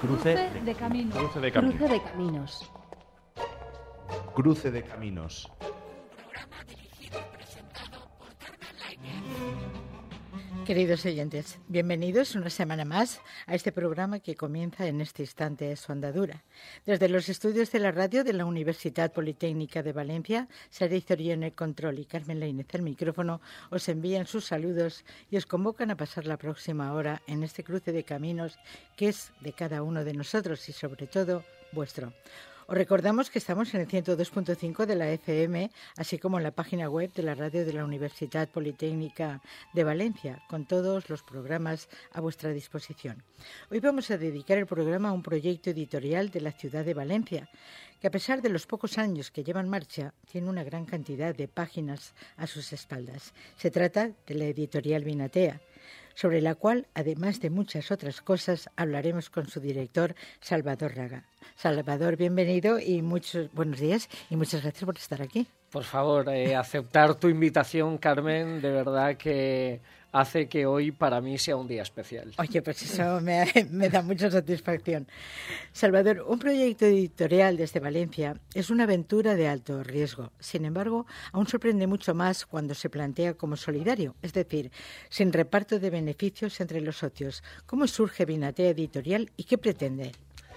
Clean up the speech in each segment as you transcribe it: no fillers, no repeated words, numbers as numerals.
Cruce de caminos. Cruce de caminos. Cruce de caminos. Cruce de caminos. Queridos oyentes, bienvenidos una semana más a este programa que comienza en este instante su andadura. Desde los estudios de la radio de la Universitat Politécnica de Valencia, Sara Izorió en el control y Carmen Lainez el micrófono, os envían sus saludos y os convocan a pasar la próxima hora en este cruce de caminos que es de cada uno de nosotros y sobre todo vuestro. Os recordamos que estamos en el 102.5 de la FM, así como en la página web de la radio de la Universitat Politécnica de Valencia, con todos los programas a vuestra disposición. Hoy vamos a dedicar el programa a un proyecto editorial de la ciudad de Valencia, que a pesar de los pocos años que lleva en marcha, tiene una gran cantidad de páginas a sus espaldas. Se trata de la editorial Vinatea, sobre la cual, además de muchas otras cosas, hablaremos con su director, Salvador Raga. Salvador, bienvenido y muchos buenos días y muchas gracias por estar aquí. Por favor, aceptar tu invitación, Carmen, de verdad que hace que hoy para mí sea un día especial. Oye, pues eso me da mucha satisfacción. Salvador, un proyecto editorial desde Valencia es una aventura de alto riesgo. Sin embargo, aún sorprende mucho más cuando se plantea como solidario, es decir, sin reparto de beneficios entre los socios. ¿Cómo surge Vinatea Editorial y qué pretende?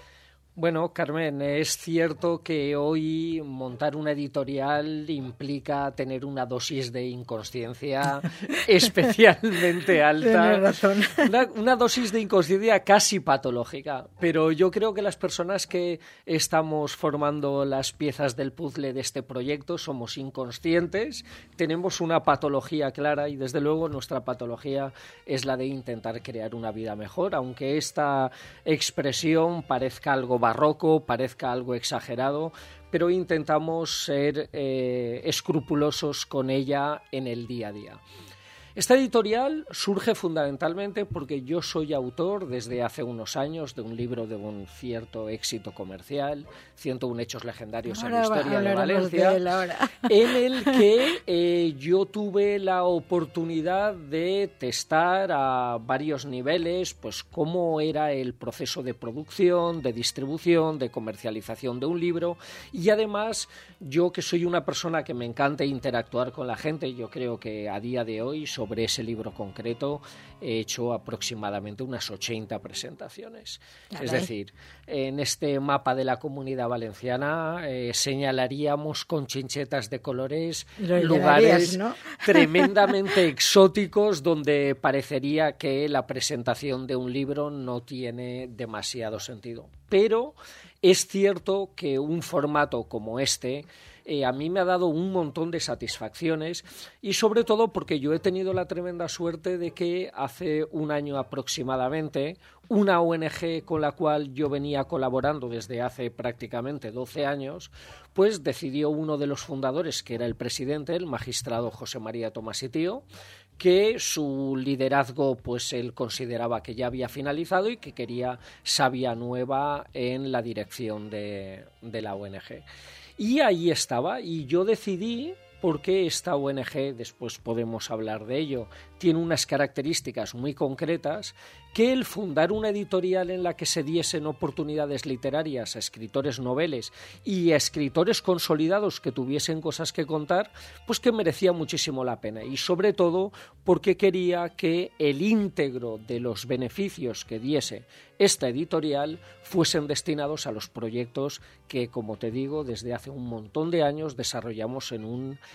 Bueno, Carmen, es cierto que hoy montar una editorial implica tener una dosis de inconsciencia especialmente alta. Tienes razón. Una dosis de inconsciencia casi patológica. Pero yo creo que las personas que estamos formando las piezas del puzzle de este proyecto somos inconscientes, tenemos una patología clara y desde luego nuestra patología es la de intentar crear una vida mejor, aunque esta expresión parezca algo barroco, parezca algo exagerado, pero intentamos ser escrupulosos con ella en el día a día. Esta editorial surge fundamentalmente porque yo soy autor desde hace unos años de un libro de un cierto éxito comercial, 101 hechos legendarios en la historia de Valencia, en el que yo tuve la oportunidad de testar a varios niveles pues cómo era el proceso de producción, de distribución, de comercialización de un libro y además yo que soy una persona que me encanta interactuar con la gente, yo creo que a día de hoy sobre ese libro concreto he hecho aproximadamente unas 80 presentaciones. Es decir, en este mapa de la Comunidad Valenciana señalaríamos con chinchetas de colores lugares, ¿no?, tremendamente exóticos donde parecería que la presentación de un libro no tiene demasiado sentido. Pero es cierto que un formato como este a mí me ha dado un montón de satisfacciones y sobre todo porque yo he tenido la tremenda suerte de que hace un año aproximadamente una ONG con la cual yo venía colaborando desde hace prácticamente 12 años, pues decidió uno de los fundadores, que era el presidente, el magistrado José María Tomás y Tío, que su liderazgo pues él consideraba que ya había finalizado y que quería savia nueva en la dirección de la ONG. Y ahí estaba, y yo decidí, porque esta ONG, después podemos hablar de ello, tiene unas características muy concretas, que el fundar una editorial en la que se diesen oportunidades literarias a escritores noveles y a escritores consolidados que tuviesen cosas que contar, pues que merecía muchísimo la pena. Y sobre todo porque quería que el íntegro de los beneficios que diese esta editorial fuesen destinados a los proyectos que, como te digo, desde hace un montón de años desarrollamos en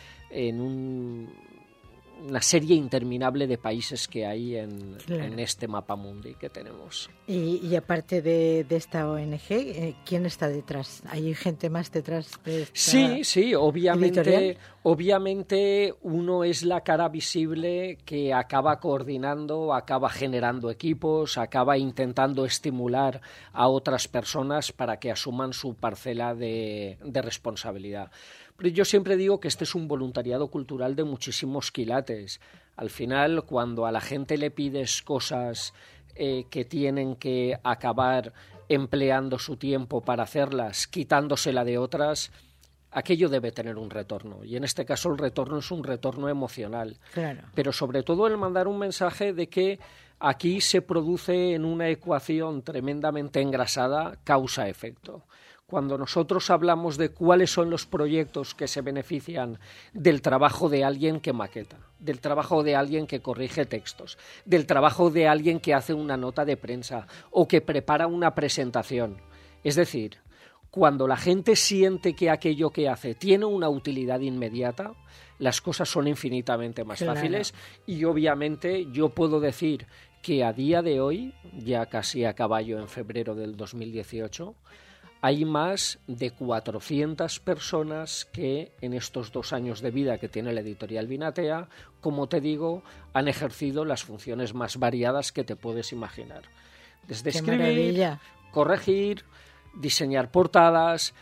una serie interminable de países que hay en este mapa mundi que tenemos. Y aparte de esta ONG, ¿quién está detrás? ¿Hay gente más detrás de esta Sí, editorial? Obviamente uno es la cara visible que acaba coordinando, acaba generando equipos, acaba intentando estimular a otras personas para que asuman su parcela de responsabilidad. Pero yo siempre digo que este es un voluntariado cultural de muchísimos quilates. Al final, cuando a la gente le pides cosas que tienen que acabar empleando su tiempo para hacerlas, quitándosela de otras, aquello debe tener un retorno. Y en este caso el retorno es un retorno emocional. Claro. Pero sobre todo el mandar un mensaje de que Aquí se produce en una ecuación tremendamente engrasada causa-efecto. Cuando nosotros hablamos de cuáles son los proyectos que se benefician del trabajo de alguien que maqueta, del trabajo de alguien que corrige textos, del trabajo de alguien que hace una nota de prensa o que prepara una presentación, es decir, cuando la gente siente que aquello que hace tiene una utilidad inmediata, las cosas son infinitamente más fáciles y obviamente yo puedo decir que a día de hoy, ya casi a caballo en febrero del 2018, hay más de 400 personas que en estos 2 años de vida que tiene la editorial Binatea, como te digo, han ejercido las funciones más variadas que te puedes imaginar. Desde escribir, corregir, diseñar portadas,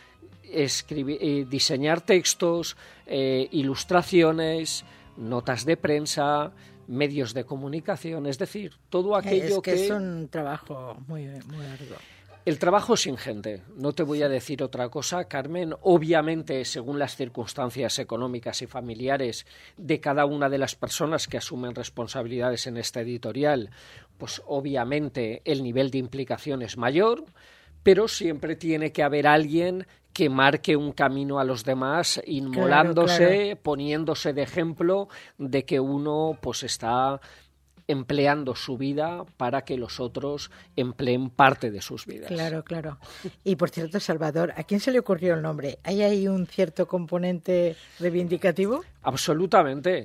diseñar textos, ilustraciones, notas de prensa, medios de comunicación, es decir, todo aquello que... Es un trabajo muy arduo. El trabajo es ingente, no te voy a decir otra cosa, Carmen. Obviamente, según las circunstancias económicas y familiares de cada una de las personas que asumen responsabilidades en esta editorial, pues obviamente el nivel de implicación es mayor, pero siempre tiene que haber alguien que marque un camino a los demás, inmolándose, poniéndose de ejemplo de que uno pues está empleando su vida para que los otros empleen parte de sus vidas. Claro. Y por cierto, Salvador, ¿a quién se le ocurrió el nombre? ¿Hay ahí un cierto componente reivindicativo? Absolutamente.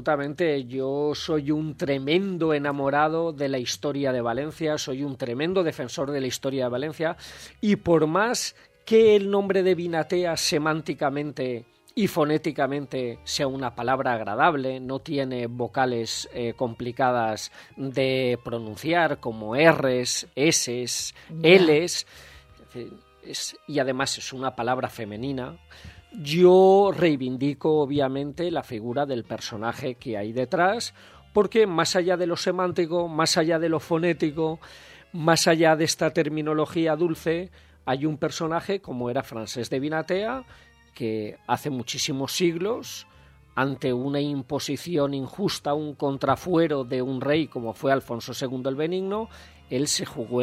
Yo soy un tremendo enamorado de la historia de Valencia, soy un tremendo defensor de la historia de Valencia y por más que el nombre de Binatea semánticamente y fonéticamente sea una palabra agradable, no tiene vocales complicadas de pronunciar como R's, S's, L's, y además es una palabra femenina. Yo reivindico obviamente la figura del personaje que hay detrás, porque más allá de lo semántico, más allá de lo fonético, más allá de esta terminología dulce, hay un personaje como era Francesc de Binatea, que hace muchísimos siglos, ante una imposición injusta, un contrafuero de un rey como fue Alfonso II el Benigno, él se jugó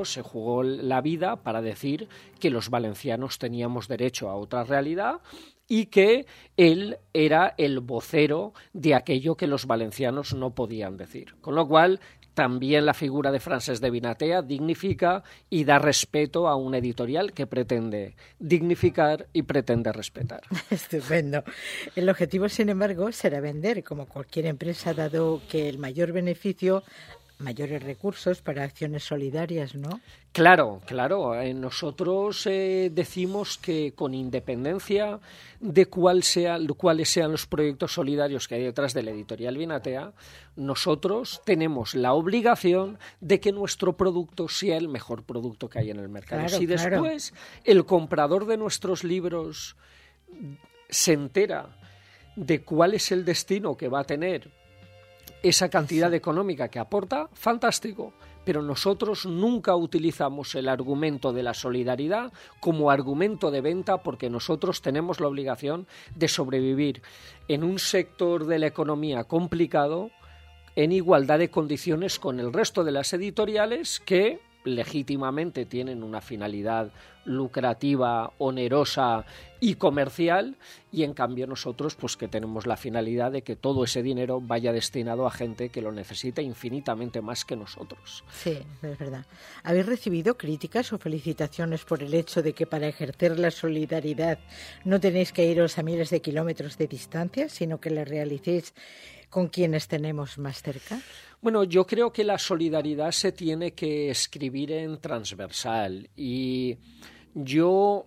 la vida para decir que los valencianos teníamos derecho a otra realidad y que él era el vocero de aquello que los valencianos no podían decir. Con lo cual, también la figura de Francesc de Binatea dignifica y da respeto a una editorial que pretende dignificar y pretende respetar. Estupendo. El objetivo, sin embargo, será vender, como cualquier empresa, dado que el mayor beneficio, mayores recursos para acciones solidarias, ¿no? Claro. Nosotros decimos que con independencia de cuáles sean los proyectos solidarios que hay detrás de la editorial Binatea, nosotros tenemos la obligación de que nuestro producto sea el mejor producto que hay en el mercado. Si después el comprador de nuestros libros se entera de cuál es el destino que va a tener esa cantidad económica que aporta, fantástico. Pero nosotros nunca utilizamos el argumento de la solidaridad como argumento de venta porque nosotros tenemos la obligación de sobrevivir en un sector de la economía complicado en igualdad de condiciones con el resto de las editoriales que legítimamente tienen una finalidad lucrativa, onerosa y comercial, y en cambio nosotros pues que tenemos la finalidad de que todo ese dinero vaya destinado a gente que lo necesita infinitamente más que nosotros. Sí, es verdad. ¿Habéis recibido críticas o felicitaciones por el hecho de que para ejercer la solidaridad no tenéis que iros a miles de kilómetros de distancia, sino que la realicéis con quienes tenemos más cerca? Bueno, yo creo que la solidaridad se tiene que escribir en transversal y yo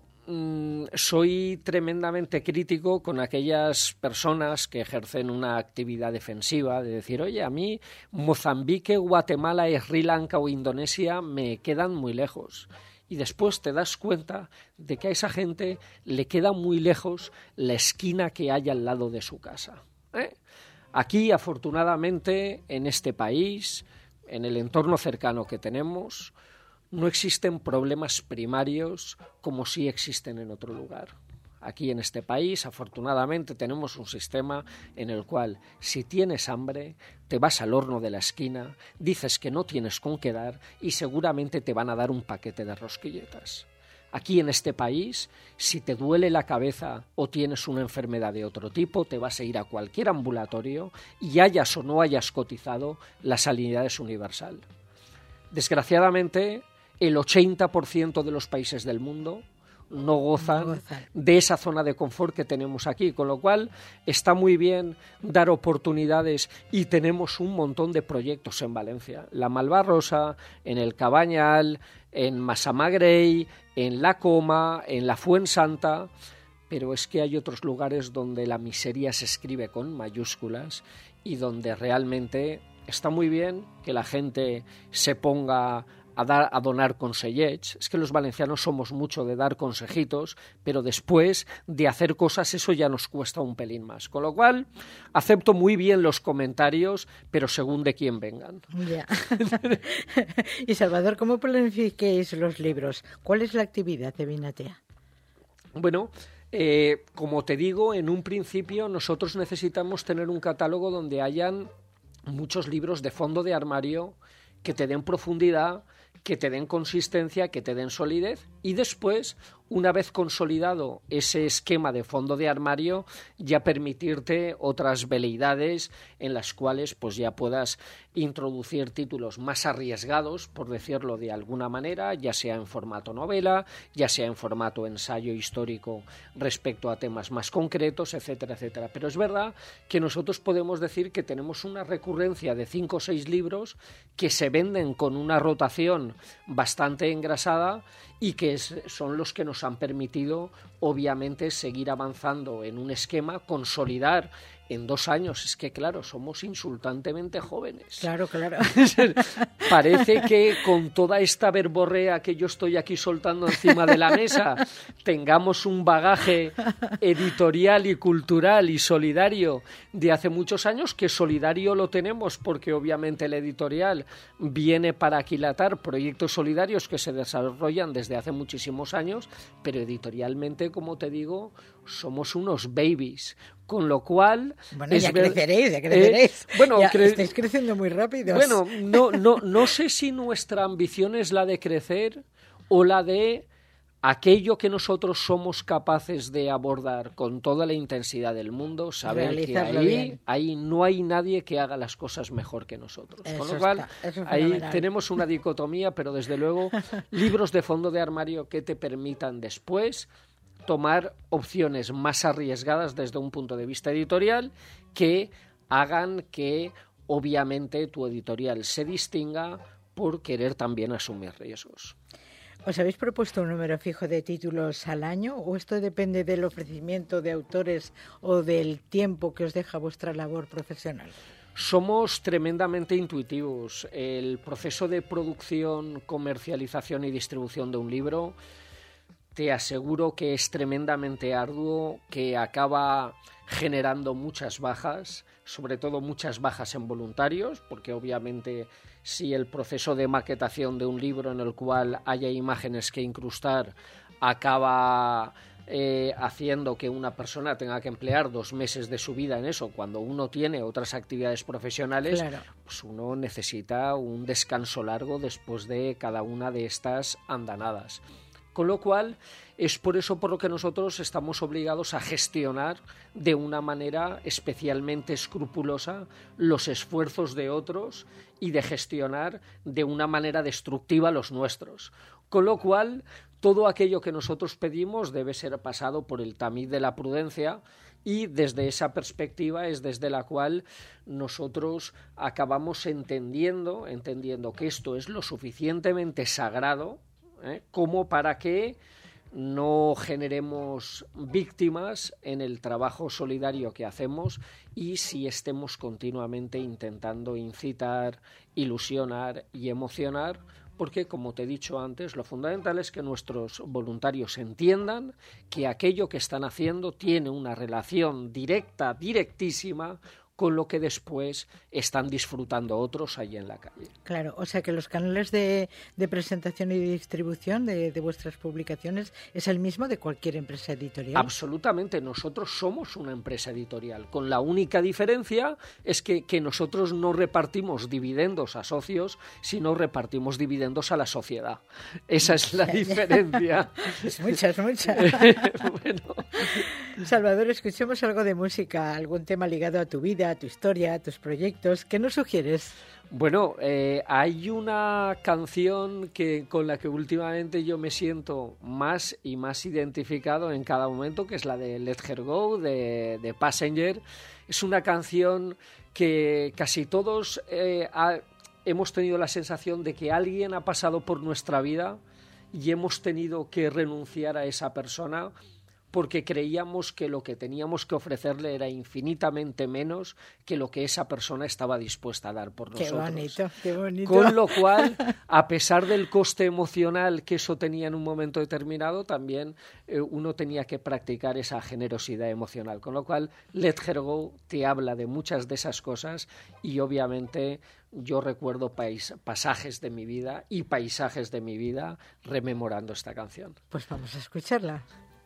soy tremendamente crítico con aquellas personas que ejercen una actividad defensiva, de decir, oye, a mí Mozambique, Guatemala, Sri Lanka o Indonesia me quedan muy lejos. Y después te das cuenta de que a esa gente le queda muy lejos la esquina que hay al lado de su casa. Aquí, afortunadamente, en este país, en el entorno cercano que tenemos, no existen problemas primarios como sí existen en otro lugar. Aquí en este país, afortunadamente, tenemos un sistema en el cual si tienes hambre, te vas al horno de la esquina, dices que no tienes con qué dar y seguramente te van a dar un paquete de rosquilletas. Aquí en este país, si te duele la cabeza o tienes una enfermedad de otro tipo, te vas a ir a cualquier ambulatorio y hayas o no hayas cotizado, la sanidad es universal. Desgraciadamente, el 80% de los países del mundo no gozan de esa zona de confort que tenemos aquí, con lo cual está muy bien dar oportunidades y tenemos un montón de proyectos en Valencia. La Malvarrosa, en el Cabañal, en Massamagrey, en La Coma, en la Fuensanta, pero es que hay otros lugares donde la miseria se escribe con mayúsculas y donde realmente está muy bien que la gente se ponga a donar consellets. Es que los valencianos somos mucho de dar consejitos, pero después de hacer cosas eso ya nos cuesta un pelín más. Con lo cual, acepto muy bien los comentarios, pero según de quién vengan. Ya. Y Salvador, ¿cómo planifiquéis los libros? ¿Cuál es la actividad de Vinatea? Bueno, como te digo, en un principio nosotros necesitamos tener un catálogo donde hayan muchos libros de fondo de armario que te den profundidad, que te den consistencia, que te den solidez y después, una vez consolidado ese esquema de fondo de armario, ya permitirte otras veleidades en las cuales pues ya puedas introducir títulos más arriesgados, por decirlo de alguna manera, ya sea en formato novela, ya sea en formato ensayo histórico respecto a temas más concretos, etcétera, etcétera. Pero es verdad que nosotros podemos decir que tenemos una recurrencia de 5 o 6 libros que se venden con una rotación bastante engrasada y que son los que nos han permitido, obviamente, seguir avanzando en un esquema, consolidar en 2 años. Es que, claro, somos insultantemente jóvenes. Claro, claro. Parece que con toda esta verborrea que yo estoy aquí soltando encima de la mesa, tengamos un bagaje editorial y cultural y solidario de hace muchos años, que solidario lo tenemos porque obviamente el editorial viene para aquilatar proyectos solidarios que se desarrollan desde hace muchísimos años, pero editorialmente, como te digo, somos unos babies. Con lo cual... Bueno, ya creceréis. Bueno, estáis creciendo muy rápido. Bueno, no sé si nuestra ambición es la de crecer o la de aquello que nosotros somos capaces de abordar con toda la intensidad del mundo, saber que ahí no hay nadie que haga las cosas mejor que nosotros. Con lo cual, ahí tenemos una dicotomía, pero desde luego, libros de fondo de armario que te permitan después tomar opciones más arriesgadas desde un punto de vista editorial que hagan que obviamente tu editorial se distinga por querer también asumir riesgos. ¿Os habéis propuesto un número fijo de títulos al año o esto depende del ofrecimiento de autores o del tiempo que os deja vuestra labor profesional? Somos tremendamente intuitivos. El proceso de producción, comercialización y distribución de un libro, te aseguro que es tremendamente arduo, que acaba generando muchas bajas, sobre todo muchas bajas en voluntarios, porque obviamente si el proceso de maquetación de un libro en el cual haya imágenes que incrustar acaba haciendo que una persona tenga que emplear 2 meses de su vida en eso, cuando uno tiene otras actividades profesionales, claro, pues uno necesita un descanso largo después de cada una de estas andanadas. Con lo cual, es por eso por lo que nosotros estamos obligados a gestionar de una manera especialmente escrupulosa los esfuerzos de otros y de gestionar de una manera destructiva los nuestros. Con lo cual, todo aquello que nosotros pedimos debe ser pasado por el tamiz de la prudencia y desde esa perspectiva es desde la cual nosotros acabamos entendiendo que esto es lo suficientemente sagrado como para que no generemos víctimas en el trabajo solidario que hacemos y si estemos continuamente intentando incitar, ilusionar y emocionar, porque, como te he dicho antes, lo fundamental es que nuestros voluntarios entiendan que aquello que están haciendo tiene una relación directa, directísima, con lo que después están disfrutando otros ahí en la calle. Claro, o sea que los canales de presentación y distribución de vuestras publicaciones es el mismo de cualquier empresa editorial. Absolutamente, nosotros somos una empresa editorial, con la única diferencia es que nosotros no repartimos dividendos a socios, sino repartimos dividendos a la sociedad. Esa es la diferencia. Es muchas. Bueno. Salvador, escuchemos algo de música, algún tema ligado a tu vida, a tu historia, a tus proyectos. ¿Qué nos sugieres? Bueno, hay una canción con la que últimamente yo me siento más y más identificado en cada momento, que es la de Let Her Go, de Passenger. Es una canción que casi todos hemos tenido la sensación de que alguien ha pasado por nuestra vida y hemos tenido que renunciar a esa persona porque creíamos que lo que teníamos que ofrecerle era infinitamente menos que lo que esa persona estaba dispuesta a dar por nosotros. Qué bonito. Con lo cual, a pesar del coste emocional que eso tenía en un momento determinado, también uno tenía que practicar esa generosidad emocional. Con lo cual, Let Her Go te habla de muchas de esas cosas y obviamente yo recuerdo pasajes de mi vida y paisajes de mi vida rememorando esta canción. Pues vamos a escucharla.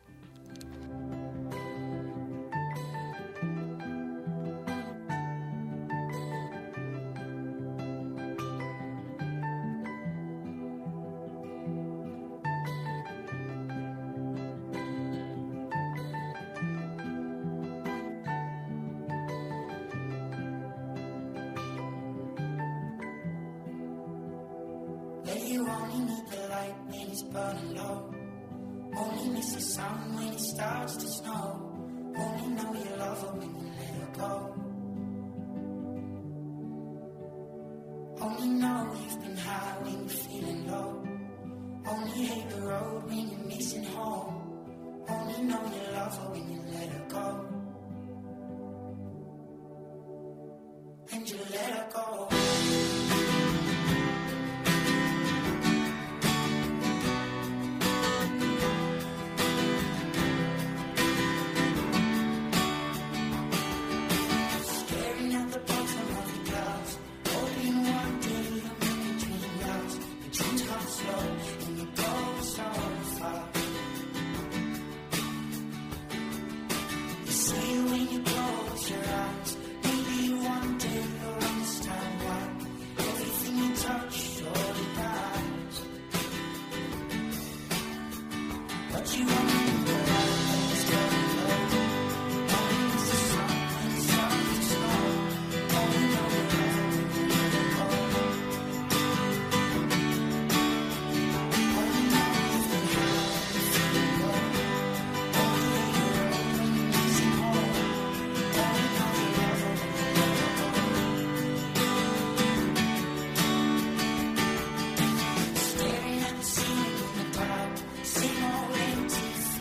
You only need the light when it's burning low. Only miss the sun when it starts to snow. Only know you love her when you let her go. Only know you've been high when you're feeling low. Only hate the road when you're missing home. Only know you love her when you let her go. And you let her go. Same old empty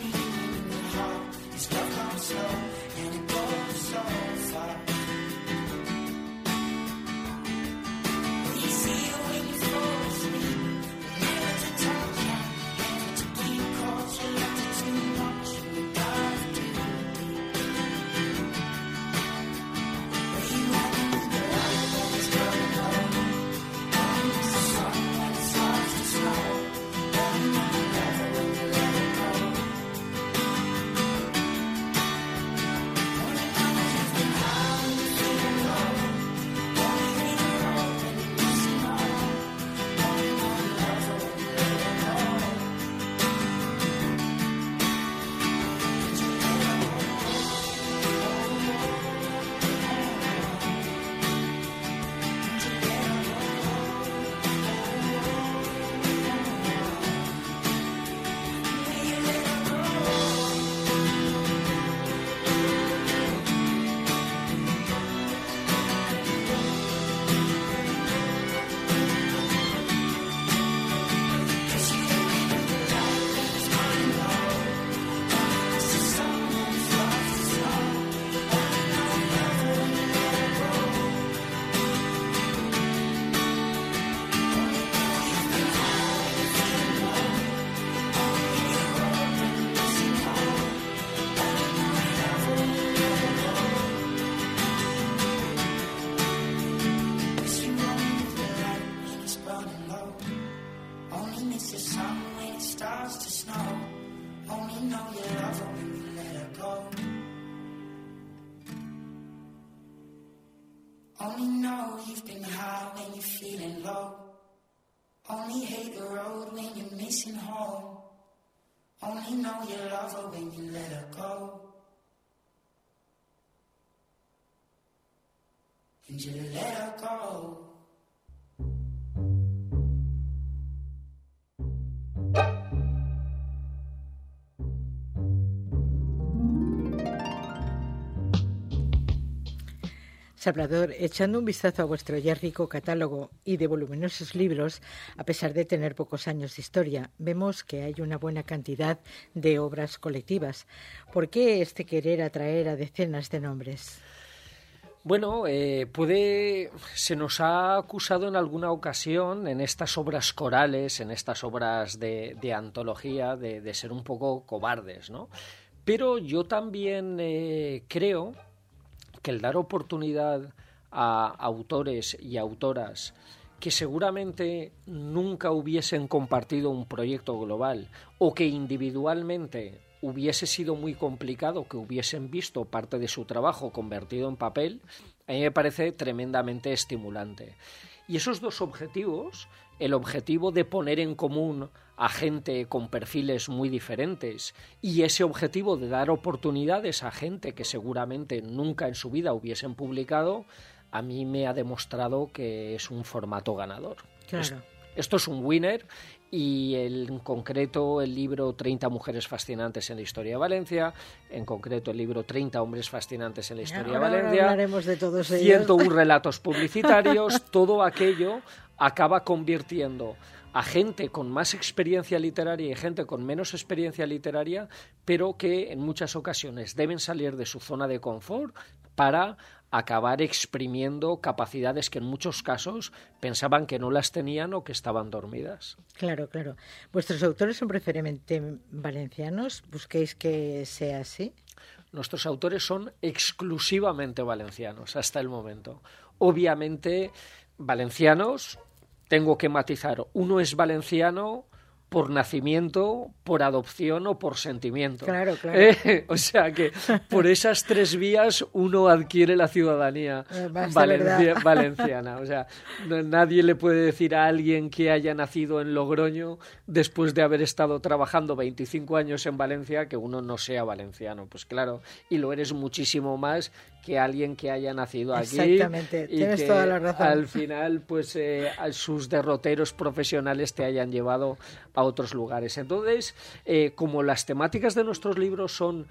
Only miss the sun when it starts to snow. Only know you love her when you let her go. Only know you've been high when you're feeling low. Only hate the road when you're missing home. Only know you love her when you let her go. And you let her go. Salvador, echando un vistazo a vuestro ya rico catálogo y de voluminosos libros, a pesar de tener pocos años de historia, vemos que hay una buena cantidad de obras colectivas. ¿Por qué este querer atraer a decenas de nombres? Bueno, se nos ha acusado en alguna ocasión en estas obras corales, en estas obras de antología, de ser un poco cobardes, ¿no? Pero yo también creo que el dar oportunidad a autores y autoras que seguramente nunca hubiesen compartido un proyecto global o que individualmente hubiese sido muy complicado que hubiesen visto parte de su trabajo convertido en papel, a mí me parece tremendamente estimulante. Y esos dos objetivos, el objetivo de poner en común a gente con perfiles muy diferentes y ese objetivo de dar oportunidades a gente que seguramente nunca en su vida hubiesen publicado, a mí me ha demostrado que es un formato ganador. Claro. Esto es un winner y en concreto el libro 30 mujeres fascinantes en la historia de Valencia, en concreto el libro 30 hombres fascinantes en la historia de Valencia, hablaremos de todos ellos. 101 relatos publicitarios, todo aquello acaba convirtiendo a gente con más experiencia literaria y gente con menos experiencia literaria, pero que en muchas ocasiones deben salir de su zona de confort para acabar exprimiendo capacidades que en muchos casos pensaban que no las tenían o que estaban dormidas. Claro, claro. ¿Vuestros autores son preferentemente valencianos? ¿Busquéis que sea así? Nuestros autores son exclusivamente valencianos hasta el momento. Obviamente, valencianos, tengo que matizar, uno es valenciano por nacimiento, por adopción o por sentimiento. Claro, claro. O sea que por esas tres vías uno adquiere la ciudadanía valenciana. O sea, nadie le puede decir a alguien que haya nacido en Logroño después de haber estado trabajando 25 años en Valencia que uno no sea valenciano. Pues claro, y lo eres muchísimo más que alguien que haya nacido aquí. Exactamente, y tienes que toda la razón. Al final, pues a sus derroteros profesionales te hayan llevado a otros lugares. Entonces, como las temáticas de nuestros libros son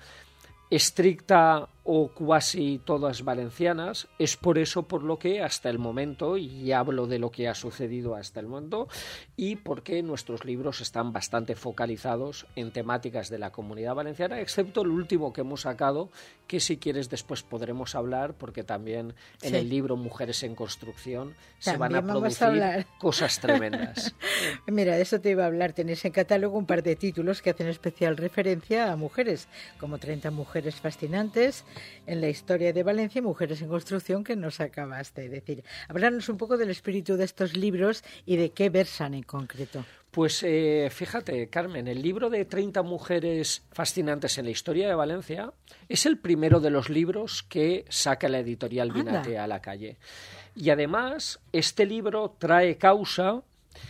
estricta o cuasi todas valencianas, es por eso por lo que hasta el momento, y hablo de lo que ha sucedido hasta el momento, y porque nuestros libros están bastante focalizados en temáticas de la Comunidad Valenciana, excepto el último que hemos sacado, que si quieres después podremos hablar, porque también en el libro Mujeres en Construcción se van a producir cosas tremendas. Mira, de eso te iba a hablar. Tenéis en catálogo un par de títulos que hacen especial referencia a mujeres, como 30 mujeres fascinantes en la historia de Valencia y Mujeres en Construcción, que nos acabas de decir. Hablarnos un poco del espíritu de estos libros y de qué versan en concreto. Pues fíjate, Carmen, el libro de 30 mujeres fascinantes en la historia de Valencia es el primero de los libros que saca la editorial Vinate a la calle. Y además, este libro trae causa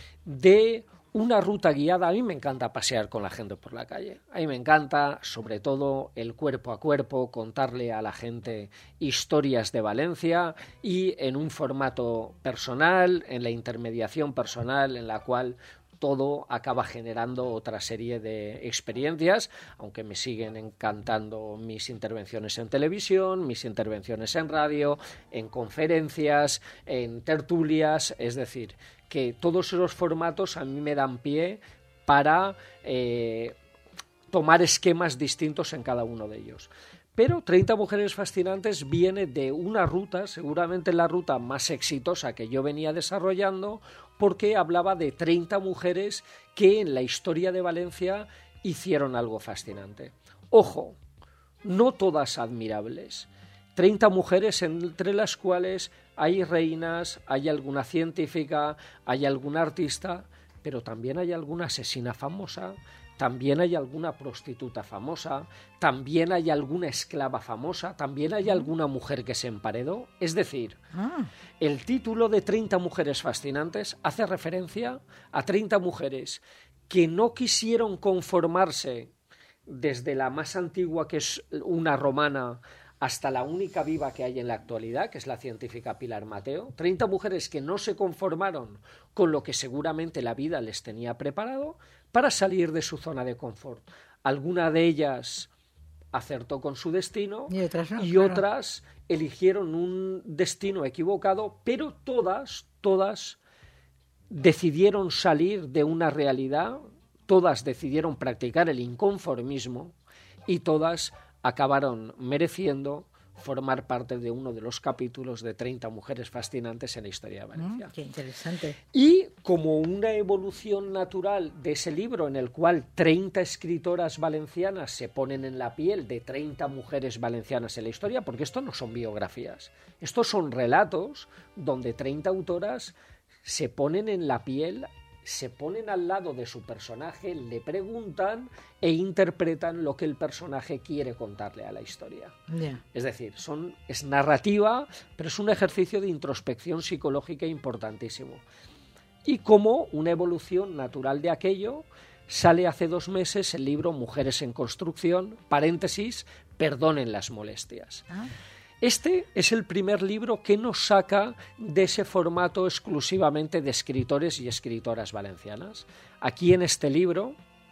de una ruta guiada. A mí me encanta pasear con la gente por la calle. A mí me encanta, sobre todo, el cuerpo a cuerpo, contarle a la gente historias de Valencia y en un formato personal, en la intermediación personal, en la cual todo acaba generando otra serie de experiencias, aunque me siguen encantando mis intervenciones en televisión, mis intervenciones en radio, en conferencias, en tertulias, es decir, que todos esos formatos a mí me dan pie para tomar esquemas distintos en cada uno de ellos. Pero 30 mujeres fascinantes viene de una ruta, seguramente la ruta más exitosa que yo venía desarrollando, porque hablaba de 30 mujeres que en la historia de Valencia hicieron algo fascinante. Ojo, no todas admirables. 30 mujeres entre las cuales hay reinas, hay alguna científica, hay alguna artista, pero también hay alguna asesina famosa, también hay alguna prostituta famosa, también hay alguna esclava famosa, también hay alguna mujer que se emparedó. Es decir, el título de 30 mujeres fascinantes hace referencia a 30 mujeres que no quisieron conformarse desde la más antigua, que es una romana, hasta la única viva que hay en la actualidad, que es la científica Pilar Mateo. 30 mujeres que no se conformaron con lo que seguramente la vida les tenía preparado para salir de su zona de confort. Alguna de ellas acertó con su destino y otras no, y otras eligieron un destino equivocado, pero todas decidieron salir de una realidad, todas decidieron practicar el inconformismo y todas acabaron mereciendo formar parte de uno de los capítulos de 30 mujeres fascinantes en la historia de Valencia. Qué interesante. Y como una evolución natural de ese libro en el cual 30 escritoras valencianas se ponen en la piel de 30 mujeres valencianas en la historia, porque esto no son biografías, estos son relatos donde 30 autoras se ponen en la piel, se ponen al lado de su personaje, le preguntan e interpretan lo que el personaje quiere contarle a la historia. Yeah. Es decir, es narrativa, pero es un ejercicio de introspección psicológica importantísimo. Y como una evolución natural de aquello, sale hace 2 meses el libro Mujeres en Construcción, paréntesis, perdonen las molestias. Este es el primer libro que nos saca de ese formato exclusivamente de escritores y escritoras valencianas. Aquí en este libro,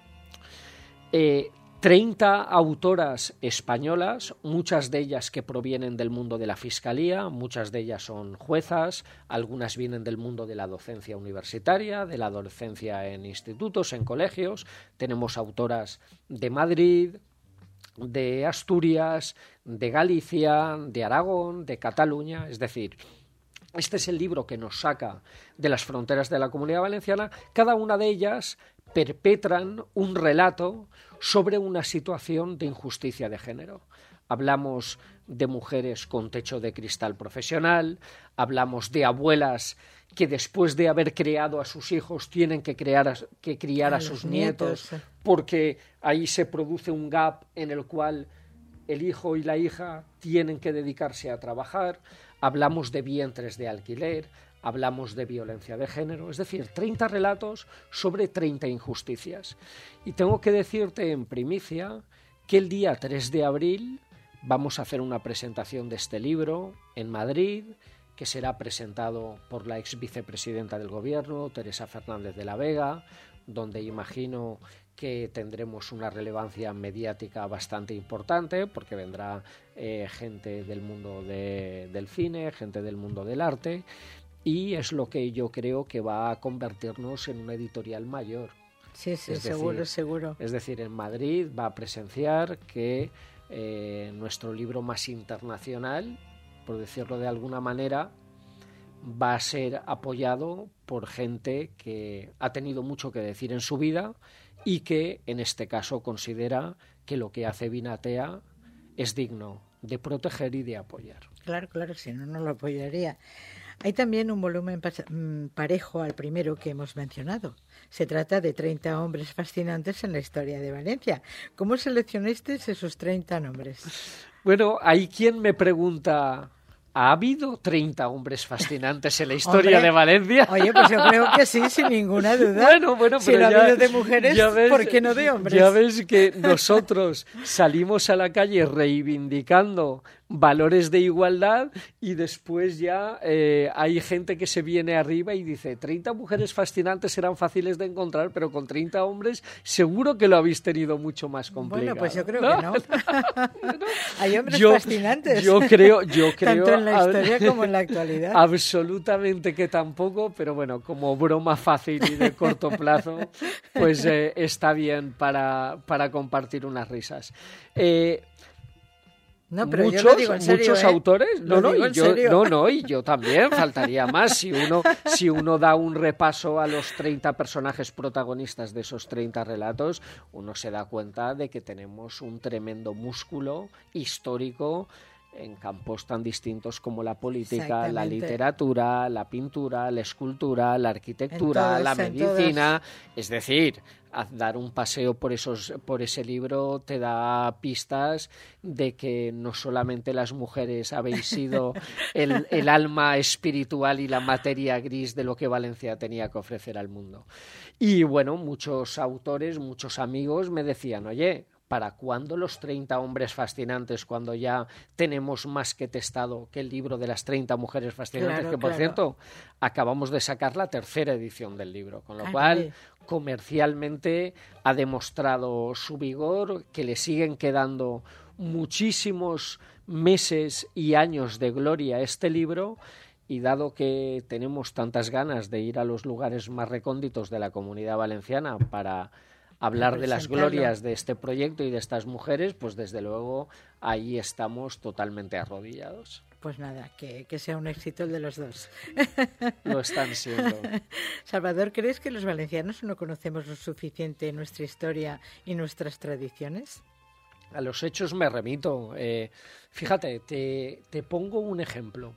30 autoras españolas, muchas de ellas que provienen del mundo de la fiscalía, muchas de ellas son juezas, algunas vienen del mundo de la docencia universitaria, de la docencia en institutos, en colegios. Tenemos autoras de Madrid, de Asturias, de Galicia, de Aragón, de Cataluña. Es decir, este es el libro que nos saca de las fronteras de la Comunidad Valenciana. Cada una de ellas perpetran un relato sobre una situación de injusticia de género. Hablamos de mujeres con techo de cristal profesional, hablamos de abuelas que después de haber criado a sus hijos tienen que criar a sus nietos, porque ahí se produce un gap en el cual el hijo y la hija tienen que dedicarse a trabajar. Hablamos de vientres de alquiler, hablamos de violencia de género, es decir, 30 relatos sobre 30 injusticias. Y tengo que decirte en primicia que el día 3 de abril vamos a hacer una presentación de este libro en Madrid, que será presentado por la ex vicepresidenta del Gobierno, Teresa Fernández de la Vega, donde imagino que tendremos una relevancia mediática bastante importante, porque vendrá gente del mundo del cine, gente del mundo del arte, y es lo que yo creo que va a convertirnos en una editorial mayor. Sí, seguro. Es decir, en Madrid va a presenciar que nuestro libro más internacional, por decirlo de alguna manera, va a ser apoyado por gente que ha tenido mucho que decir en su vida y que en este caso considera que lo que hace Vinatea es digno de proteger y de apoyar. Claro, si no, no lo apoyaría. Hay también un volumen parejo al primero que hemos mencionado. Se trata de 30 hombres fascinantes en la historia de Valencia. ¿Cómo seleccionaste esos 30 nombres? Bueno, hay quien me pregunta, ¿ha habido 30 hombres fascinantes en la historia de Valencia? Oye, pues yo creo que sí, sin ninguna duda. Bueno, si pero lo ha ya, habido de mujeres, ¿por qué no de hombres? Ya ves que nosotros salimos a la calle reivindicando valores de igualdad y después ya hay gente que se viene arriba y dice 30 mujeres fascinantes serán fáciles de encontrar, pero con 30 hombres seguro que lo habéis tenido mucho más complicado. Bueno, pues yo creo que no. Hay hombres fascinantes. Yo creo tanto en la historia como en la actualidad. Absolutamente que tampoco, pero bueno, como broma fácil y de corto plazo, pues está bien para compartir unas risas. No, pero yo lo digo en serio, muchos autores, y yo también, faltaría más. Si uno da un repaso a los 30 personajes protagonistas de esos 30 relatos, uno se da cuenta de que tenemos un tremendo músculo histórico en campos tan distintos como la política, la Exactamente. literatura, la pintura, la escultura, la arquitectura, En la todas, en medicina. Es decir, dar un paseo por ese libro te da pistas de que no solamente las mujeres habéis sido el alma espiritual y la materia gris de lo que Valencia tenía que ofrecer al mundo. Y bueno, muchos autores, muchos amigos me decían, oye, ¿para cuándo los 30 hombres fascinantes, cuando ya tenemos más que testado que el libro de las 30 mujeres fascinantes? Claro, Que, por claro. cierto, acabamos de sacar la 3ª edición del libro, con lo Caray. cual comercialmente ha demostrado su vigor, que le siguen quedando muchísimos meses y años de gloria a este libro. Y dado que tenemos tantas ganas de ir a los lugares más recónditos de la Comunidad Valenciana para hablar de las presentarlo. glorias de este proyecto y de estas mujeres, pues desde luego ahí estamos totalmente arrodillados. Pues nada, que sea un éxito el de los dos. Lo están siendo. Salvador, ¿crees que los valencianos no conocemos lo suficiente nuestra historia y nuestras tradiciones? A los hechos me remito. Fíjate, te pongo un ejemplo.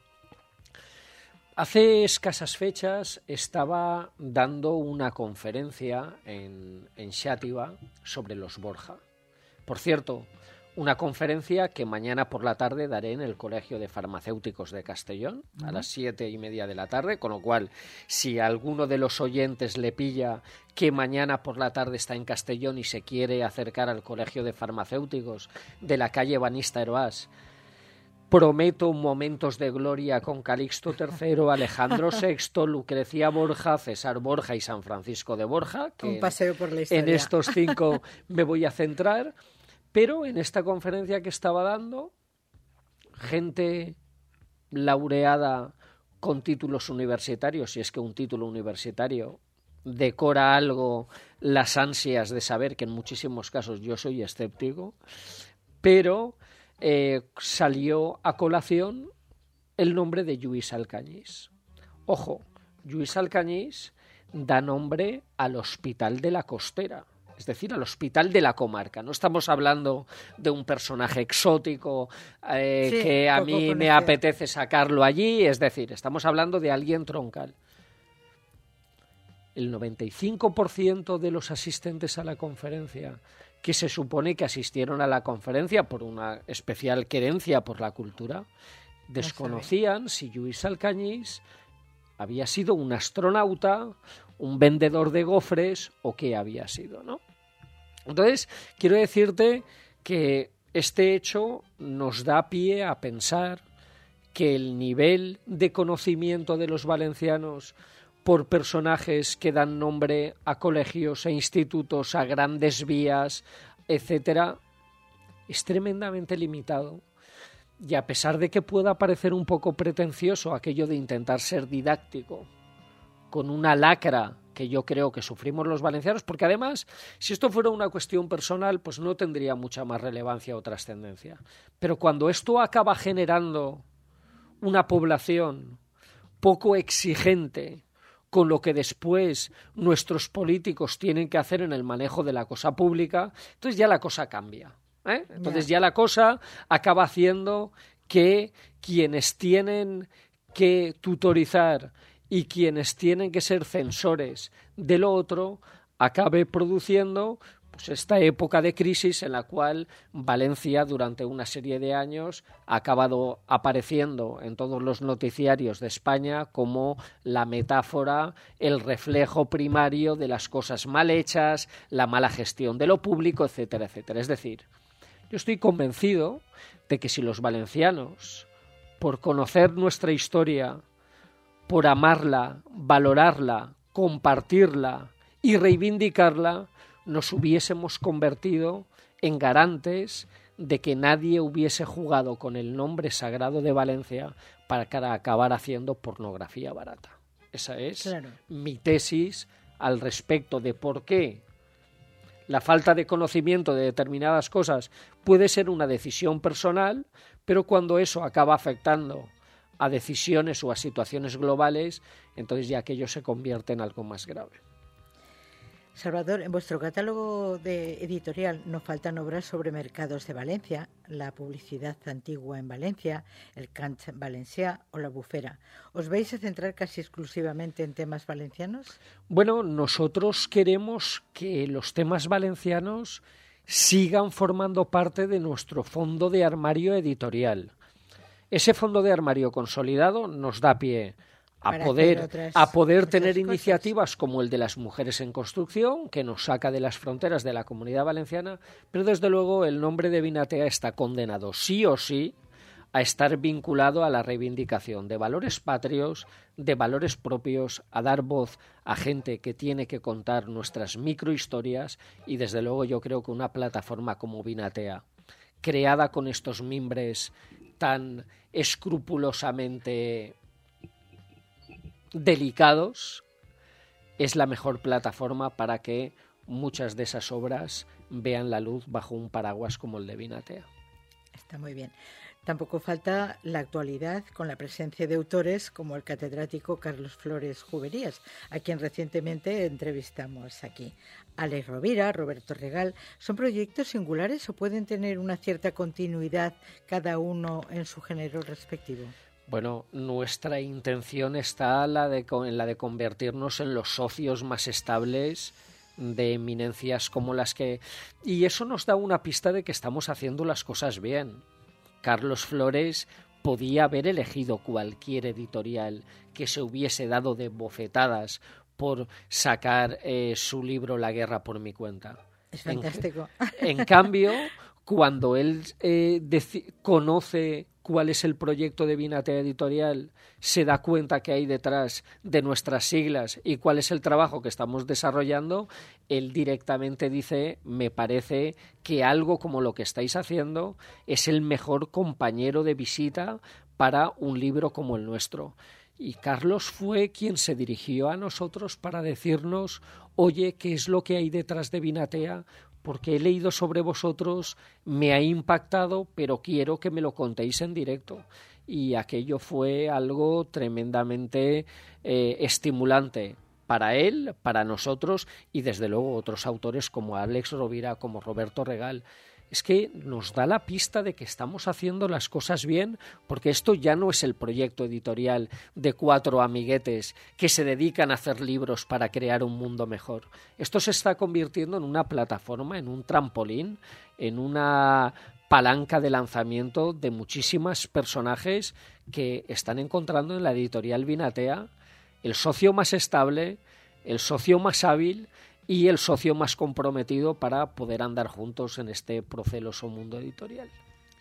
Hace escasas fechas estaba dando una conferencia en Xàtiva sobre los Borja. Por cierto, una conferencia que mañana por la tarde daré en el Colegio de Farmacéuticos de Castellón a las 7:30 de la tarde, con lo cual, si a alguno de los oyentes le pilla que mañana por la tarde está en Castellón y se quiere acercar al Colegio de Farmacéuticos de la calle Banista Heroás, prometo momentos de gloria con Calixto III, Alejandro VI, Lucrecia Borja, César Borja y San Francisco de Borja. Que Un paseo por la historia. en estos 5 me voy a centrar, pero en esta conferencia que estaba dando, gente laureada con títulos universitarios, si es que un título universitario decora algo las ansias de saber, que en muchísimos casos yo soy escéptico, pero salió a colación el nombre de Lluís Alcañís. Ojo, Lluís Alcañís da nombre al Hospital de la Costera, es decir, al Hospital de la Comarca. No estamos hablando de un personaje exótico Sí, que a poco mí me conocido. apetece sacarlo allí, es decir, estamos hablando de alguien troncal. El 95% de los asistentes a la conferencia, que se supone que asistieron a la conferencia por una especial querencia por la cultura, desconocían si Lluís Alcañís había sido un astronauta, un vendedor de gofres o qué había sido, ¿no? Entonces, quiero decirte que este hecho nos da pie a pensar que el nivel de conocimiento de los valencianos por personajes que dan nombre a colegios, a institutos, a grandes vías, etcétera, es tremendamente limitado. Y a pesar de que pueda parecer un poco pretencioso aquello de intentar ser didáctico con una lacra que yo creo que sufrimos los valencianos, porque además, si esto fuera una cuestión personal, pues no tendría mucha más relevancia o trascendencia. Pero cuando esto acaba generando una población poco exigente con lo que después nuestros políticos tienen que hacer en el manejo de la cosa pública, entonces ya la cosa cambia. Entonces ya la cosa acaba haciendo que quienes tienen que tutorizar y quienes tienen que ser censores de lo otro acabe produciendo pues esta época de crisis en la cual Valencia durante una serie de años ha acabado apareciendo en todos los noticiarios de España como la metáfora, el reflejo primario de las cosas mal hechas, la mala gestión de lo público, etcétera, etcétera. Es decir, yo estoy convencido de que si los valencianos, por conocer nuestra historia, por amarla, valorarla, compartirla y reivindicarla, nos hubiésemos convertido en garantes de que nadie hubiese jugado con el nombre sagrado de Valencia para acabar haciendo pornografía barata. Esa es mi tesis al respecto de por qué la falta de conocimiento de determinadas cosas puede ser una decisión personal, pero cuando eso acaba afectando a decisiones o a situaciones globales, entonces ya aquello se convierte en algo más grave. Salvador, en vuestro catálogo de editorial nos faltan obras sobre mercados de Valencia, la publicidad antigua en Valencia, el cant valencià o la bufera. ¿Os vais a centrar casi exclusivamente en temas valencianos? Bueno, nosotros queremos que los temas valencianos sigan formando parte de nuestro fondo de armario editorial. Ese fondo de armario consolidado nos da pie a poder tener iniciativas como el de las mujeres en construcción, que nos saca de las fronteras de la Comunidad Valenciana, pero desde luego el nombre de Vinatea está condenado sí o sí a estar vinculado a la reivindicación de valores patrios, de valores propios, a dar voz a gente que tiene que contar nuestras microhistorias, y desde luego yo creo que una plataforma como Vinatea, creada con estos mimbres tan escrupulosamente delicados, es la mejor plataforma para que muchas de esas obras vean la luz bajo un paraguas como el de Vinatea. Está muy bien. Tampoco falta la actualidad con la presencia de autores como el catedrático Carlos Flores Juberías, a quien recientemente entrevistamos aquí. Alex Rovira, Roberto Regal, ¿son proyectos singulares o pueden tener una cierta continuidad cada uno en su género respectivo? Bueno, nuestra intención está en la de convertirnos en los socios más estables de eminencias como las que... Y eso nos da una pista de que estamos haciendo las cosas bien. Carlos Flores podía haber elegido cualquier editorial que se hubiese dado de bofetadas por sacar su libro La guerra por mi cuenta. Es fantástico. En cambio, cuando él conoce cuál es el proyecto de Vinatea Editorial, se da cuenta que hay detrás de nuestras siglas y cuál es el trabajo que estamos desarrollando, él directamente dice: me parece que algo como lo que estáis haciendo es el mejor compañero de visita para un libro como el nuestro. Y Carlos fue quien se dirigió a nosotros para decirnos: oye, ¿qué es lo que hay detrás de Vinatea? Porque he leído sobre vosotros, me ha impactado, pero quiero que me lo contéis en directo. Y aquello fue algo tremendamente estimulante para él, para nosotros y desde luego otros autores como Alex Rovira, como Roberto Regal. Es que nos da la pista de que estamos haciendo las cosas bien, porque esto ya no es el proyecto editorial de 4 amiguetes que se dedican a hacer libros para crear un mundo mejor. Esto se está convirtiendo en una plataforma, en un trampolín, en una palanca de lanzamiento de muchísimos personajes que están encontrando en la editorial Vinatea el socio más estable, el socio más hábil y el socio más comprometido para poder andar juntos en este proceloso mundo editorial.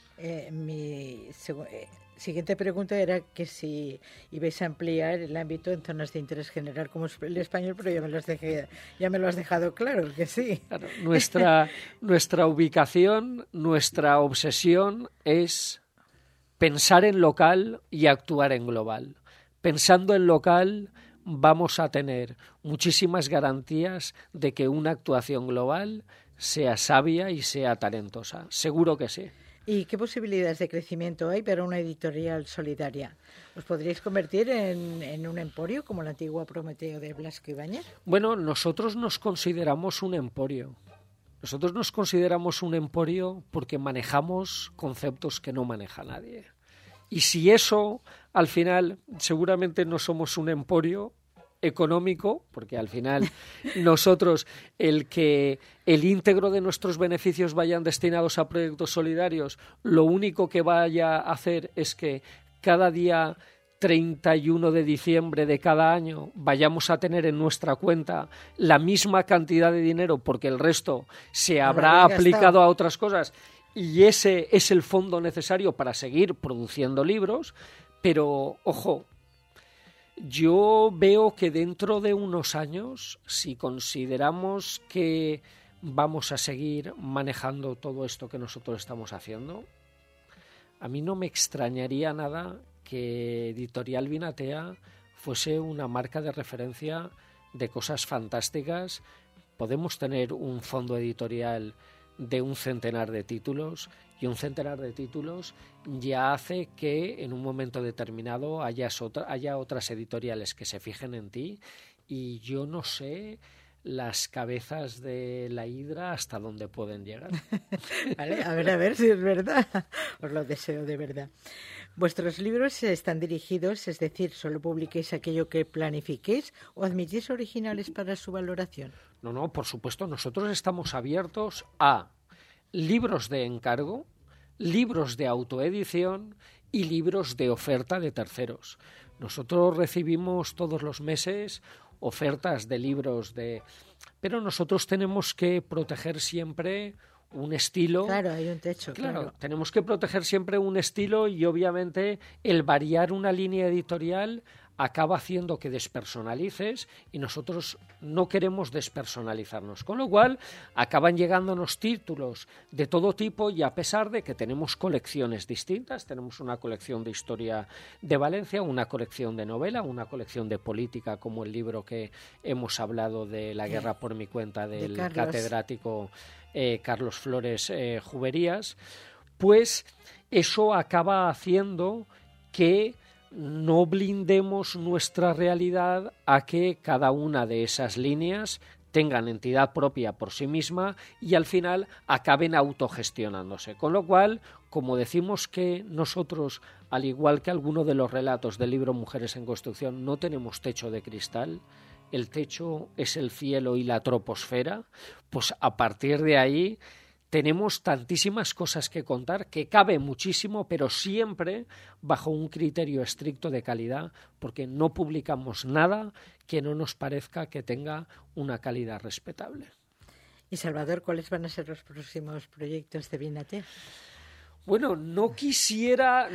Mi siguiente pregunta era que si ibais a ampliar el ámbito en zonas de interés general como es el español, pero ya me lo has dejado claro, que sí. Claro, nuestra ubicación, nuestra obsesión es pensar en local y actuar en global. Pensando en local, vamos a tener muchísimas garantías de que una actuación global sea sabia y sea talentosa. Seguro que sí. ¿Y qué posibilidades de crecimiento hay para una editorial solidaria? ¿Os podríais convertir en un emporio como la antigua Prometeo de Blasco Ibáñez? Bueno, nosotros nos consideramos un emporio. Nosotros nos consideramos un emporio porque manejamos conceptos que no maneja nadie. Y si eso, al final, seguramente no somos un emporio económico, porque al final nosotros, el que el íntegro de nuestros beneficios vayan destinados a proyectos solidarios, lo único que vaya a hacer es que cada día 31 de diciembre de cada año vayamos a tener en nuestra cuenta la misma cantidad de dinero porque el resto se habrá aplicado a otras cosas. Y ese es el fondo necesario para seguir produciendo libros, pero, ojo, yo veo que dentro de unos años, si consideramos que vamos a seguir manejando todo esto que nosotros estamos haciendo, a mí no me extrañaría nada que Editorial Vinatea fuese una marca de referencia de cosas fantásticas. Podemos tener un fondo editorial de 100 de títulos, y 100 de títulos ya hace que en un momento determinado haya otras editoriales que se fijen en ti, y yo no sé las cabezas de la hidra hasta donde pueden llegar. Vale, a ver si es verdad. Os lo deseo de verdad. ¿Vuestros libros están dirigidos, es decir, solo publiquéis aquello que planifiquéis o admitís originales para su valoración? No, por supuesto, nosotros estamos abiertos a libros de encargo, libros de autoedición y libros de oferta de terceros. Nosotros recibimos todos los meses ofertas de libros pero nosotros tenemos que proteger siempre un estilo. Claro, hay un techo. Claro, tenemos que proteger siempre un estilo y obviamente el variar una línea editorial acaba haciendo que despersonalices y nosotros no queremos despersonalizarnos, con lo cual acaban llegándonos títulos de todo tipo y a pesar de que tenemos colecciones distintas, tenemos una colección de historia de Valencia, una colección de novela, una colección de política como el libro que hemos hablado de La guerra por mi cuenta del catedrático Carlos Flores Juberías, pues eso acaba haciendo que no blindemos nuestra realidad a que cada una de esas líneas tengan entidad propia por sí misma y al final acaben autogestionándose. Con lo cual, como decimos que nosotros, al igual que alguno de los relatos del libro Mujeres en Construcción, no tenemos techo de cristal, el techo es el cielo y la troposfera, pues a partir de ahí tenemos tantísimas cosas que contar que cabe muchísimo, pero siempre bajo un criterio estricto de calidad, porque no publicamos nada que no nos parezca que tenga una calidad respetable. Y Salvador, ¿cuáles van a ser los próximos proyectos de Vinater? Bueno, no quisiera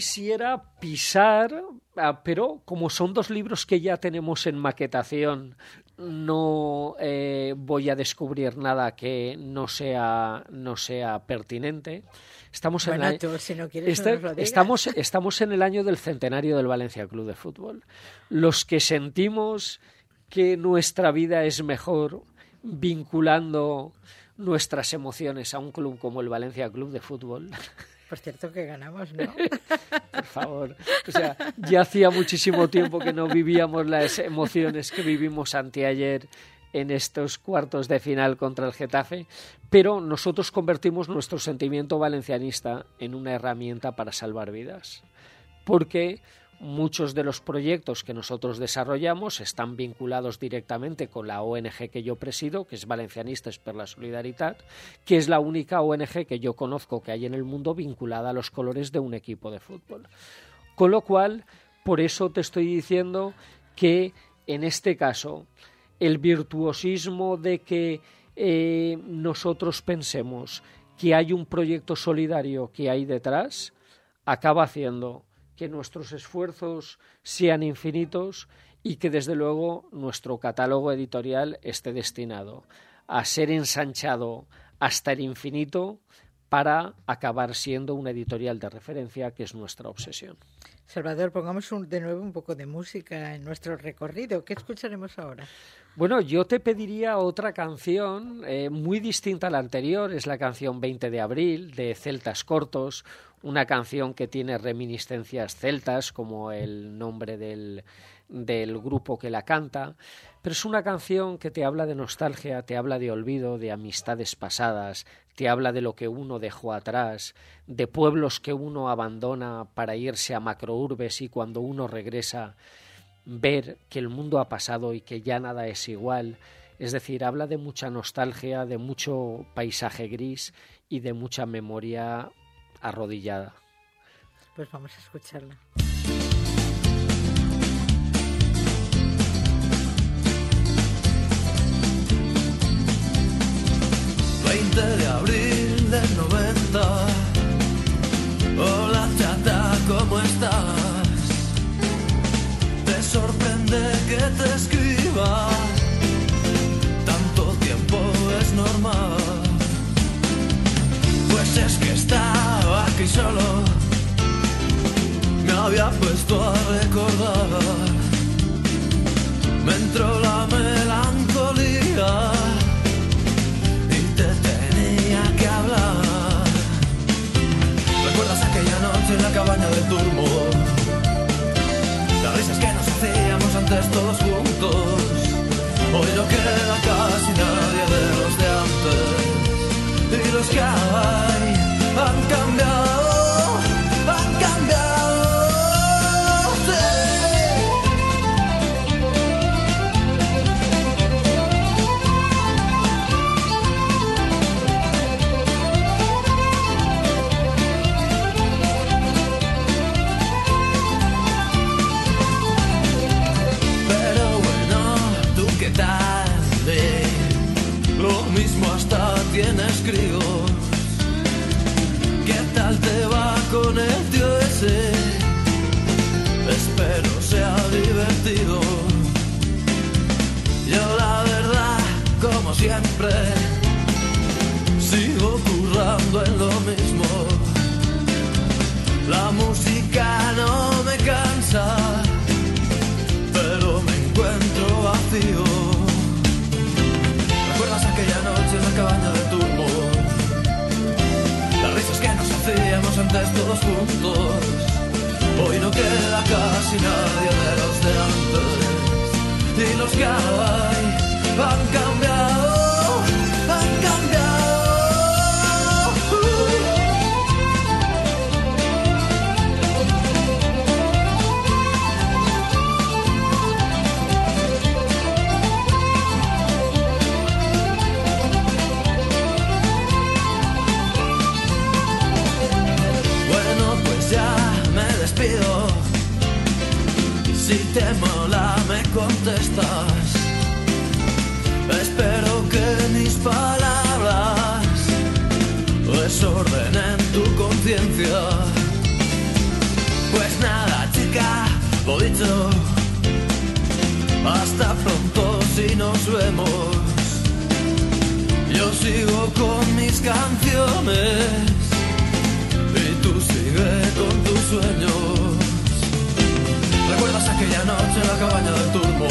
pisar, pero como son dos libros que ya tenemos en maquetación, no voy a descubrir nada que no sea pertinente. Estamos en estamos en el año del centenario del Valencia Club de Fútbol. Los que sentimos que nuestra vida es mejor vinculando nuestras emociones a un club como el Valencia Club de Fútbol. Por cierto que ganamos, ¿no? Por favor. O sea, ya hacía muchísimo tiempo que no vivíamos las emociones que vivimos anteayer en estos cuartos de final contra el Getafe, pero nosotros convertimos nuestro sentimiento valencianista en una herramienta para salvar vidas. Porque muchos de los proyectos que nosotros desarrollamos están vinculados directamente con la ONG que yo presido, que es Valencianistes per la Solidaritat, que es la única ONG que yo conozco que hay en el mundo vinculada a los colores de un equipo de fútbol. Con lo cual, por eso te estoy diciendo que en este caso el virtuosismo de que nosotros pensemos que hay un proyecto solidario que hay detrás acaba haciendo que nuestros esfuerzos sean infinitos y que desde luego nuestro catálogo editorial esté destinado a ser ensanchado hasta el infinito para acabar siendo una editorial de referencia, que es nuestra obsesión. Salvador, pongamos de nuevo un poco de música en nuestro recorrido. ¿Qué escucharemos ahora? Bueno, yo te pediría otra canción muy distinta a la anterior, es la canción 20 de abril de Celtas Cortos, una canción que tiene reminiscencias celtas, como el nombre del grupo que la canta, pero es una canción que te habla de nostalgia, te habla de olvido, de amistades pasadas, te habla de lo que uno dejó atrás, de pueblos que uno abandona para irse a macrourbes y cuando uno regresa ver que el mundo ha pasado y que ya nada es igual. Es decir, habla de mucha nostalgia, de mucho paisaje gris y de mucha memoria arrodillada. Pues vamos a escucharla. 20 de abril del 90. Hola chata, ¿cómo estás? Te sorprende que te escriba. Tanto tiempo es normal. Pues es que estaba aquí solo. Me había puesto a recordar. Me entró la melancolía. ¿Recuerdas aquella noche en la cabaña del Turmo? Las risas que nos hacíamos antes todos juntos. Hoy no queda acá tienes críos. ¿Qué tal te va con el tío ese? Espero sea divertido. Yo la verdad, como siempre, sigo currando en lo mismo. La música no me cansa, pero me encuentro vacío. ¿Recuerdas aquella noche en la cabaña del turbo? Las risas que nos hacíamos antes todos juntos. Hoy no queda casi nadie de los de antes. Y los que hay han cambiado, han cambiado. Si te mola me contestas. Espero que mis palabras desordenen tu conciencia. Pues nada, chica, lo dicho, hasta pronto si nos vemos. Yo sigo con mis canciones y tú sigue con tus sueños. ¿Recuerdas aquella noche en la cabaña del turbo?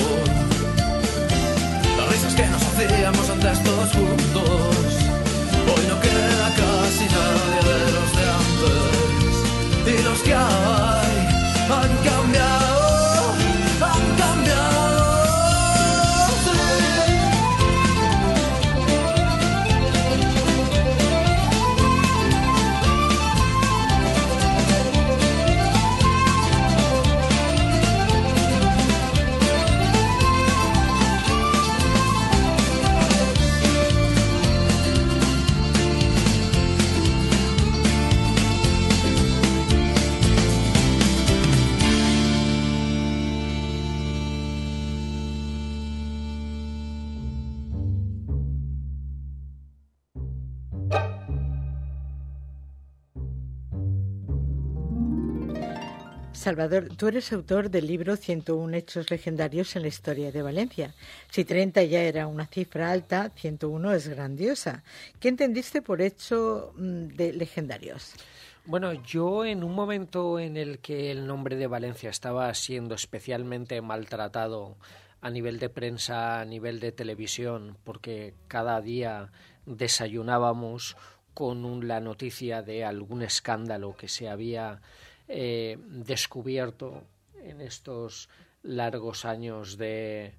Las risas que nos hacíamos antes todos juntos. Hoy no queda casi nadie de los de antes. Y los que hay han cambiado, han cambiado. Salvador, tú eres autor del libro 101 hechos legendarios en la historia de Valencia. Si 30 ya era una cifra alta, 101 es grandiosa. ¿Qué entendiste por hecho de legendarios? Bueno, yo en un momento en el que el nombre de Valencia estaba siendo especialmente maltratado a nivel de prensa, a nivel de televisión, porque cada día desayunábamos con la noticia de algún escándalo que se había descubierto en estos largos años de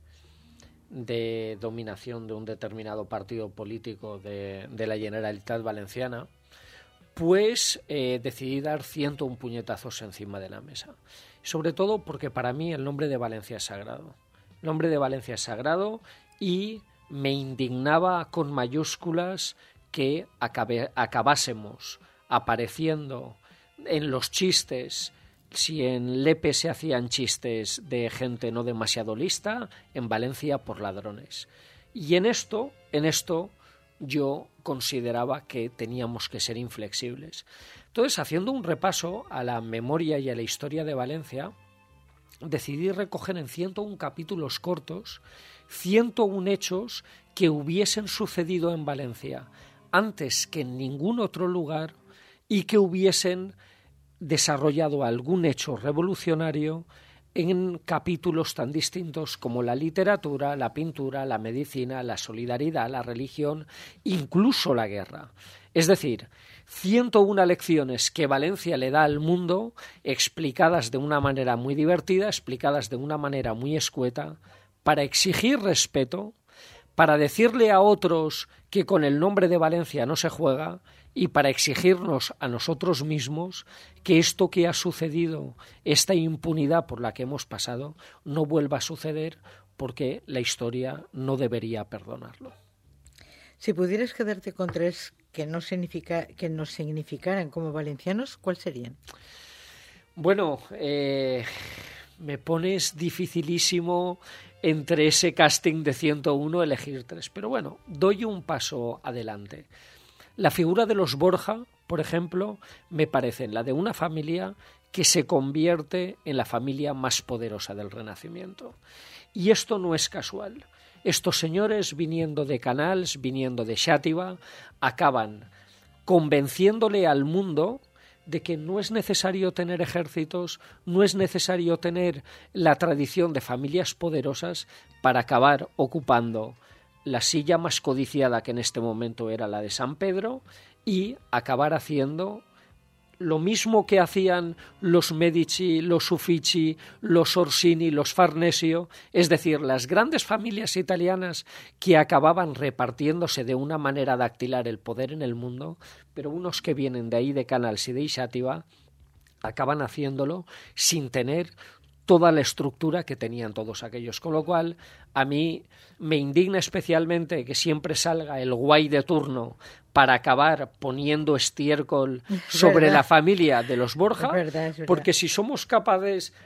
dominación de un determinado partido político de la Generalitat Valenciana, pues decidí dar 101 puñetazos encima de la mesa. Sobre todo porque para mí el nombre de Valencia es sagrado. El nombre de Valencia es sagrado y me indignaba con mayúsculas que acabásemos apareciendo en los chistes. Si en Lepe se hacían chistes de gente no demasiado lista, en Valencia por ladrones. Y en esto yo consideraba que teníamos que ser inflexibles. Entonces, haciendo un repaso a la memoria y a la historia de Valencia, decidí recoger en 101 capítulos cortos 101 hechos que hubiesen sucedido en Valencia antes que en ningún otro lugar y que hubiesen desarrollado algún hecho revolucionario en capítulos tan distintos como la literatura, la pintura, la medicina, la solidaridad, la religión, incluso la guerra. Es decir, 101 lecciones que Valencia le da al mundo, explicadas de una manera muy divertida, explicadas de una manera muy escueta, para exigir respeto, para decirle a otros que con el nombre de Valencia no se juega, y para exigirnos a nosotros mismos que esto que ha sucedido, esta impunidad por la que hemos pasado, no vuelva a suceder, porque la historia no debería perdonarlo. Si pudieras quedarte con tres que nos significaran como valencianos, ¿cuáles serían? Bueno, me pones dificilísimo entre ese casting de 101 elegir 3. Pero bueno, doy un paso adelante. La figura de los Borja, por ejemplo, me parece la de una familia que se convierte en la familia más poderosa del Renacimiento. Y esto no es casual. Estos señores, viniendo de Canals, viniendo de Xàtiva, acaban convenciéndole al mundo de que no es necesario tener ejércitos, no es necesario tener la tradición de familias poderosas para acabar ocupando la silla más codiciada, que en este momento era la de San Pedro, y acabar haciendo lo mismo que hacían los Medici, los Uffizi, los Orsini, los Farnesio, es decir, las grandes familias italianas que acababan repartiéndose de una manera dactilar el poder en el mundo, pero unos que vienen de ahí, de Canals y de Xàtiva, acaban haciéndolo sin tener toda la estructura que tenían todos aquellos. Con lo cual, a mí me indigna especialmente que siempre salga el guay de turno para acabar poniendo estiércol sobre la familia de los Borja, es verdad. porque si somos capaces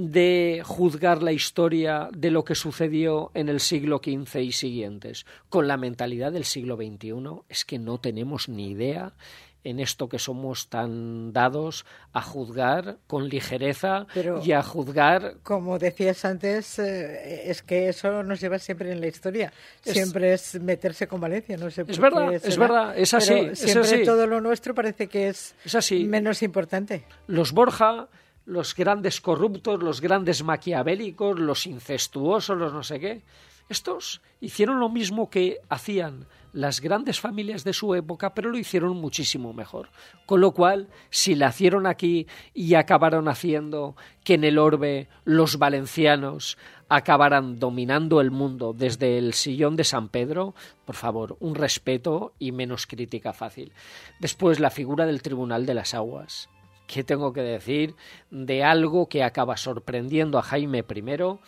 de juzgar la historia de lo que sucedió en el siglo XV y siguientes con la mentalidad del siglo XXI, es que no tenemos ni idea en esto que somos tan dados a juzgar con ligereza. Pero, y a juzgar... Como decías antes, es que eso nos lleva siempre en la historia. Siempre es meterse con Valencia. No sé por es verdad, qué es verdad, es así. Pero siempre es así. Todo lo nuestro parece que es así. Menos importante. Los Borja, los grandes corruptos, los grandes maquiavélicos, los incestuosos, los no sé qué, estos hicieron lo mismo que hacían las grandes familias de su época, pero lo hicieron muchísimo mejor. Con lo cual, si la hicieron aquí y acabaron haciendo que en el orbe los valencianos acabaran dominando el mundo desde el sillón de San Pedro, por favor, un respeto y menos crítica fácil. Después, la figura del Tribunal de las Aguas. ¿Qué tengo que decir de algo que acaba sorprendiendo a Jaime I?